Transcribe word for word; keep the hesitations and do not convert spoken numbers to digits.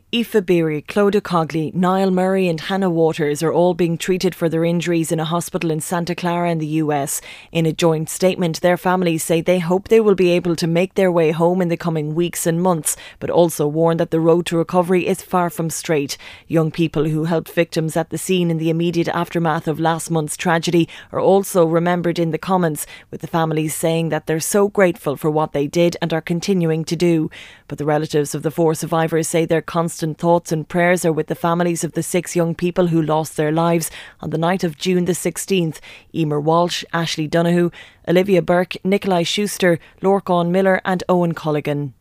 Aoife Beery, Clodagh Cogley, Niall Murray and Hannah Waters are all being treated for their injuries in a hospital in Santa Clara in the U S. In a joint statement, their families say they hope they will be able to make their way home in the coming weeks and months, but also warn that the road to recovery is far from straight. Young people who helped victims at the scene in the immediate aftermath of last month's tragedy are also remembered in the comments, with the families saying that they're so grateful for what they did and are continuing to do. But the relatives of the four survivors say their constant thoughts and prayers are with the families of the six young people who lost their lives on the night of June the sixteenth. Emer Walsh, Ashley Donoghue, Olivia Burke, Nikolai Schuster, Lorcan Miller and Owen Culligan.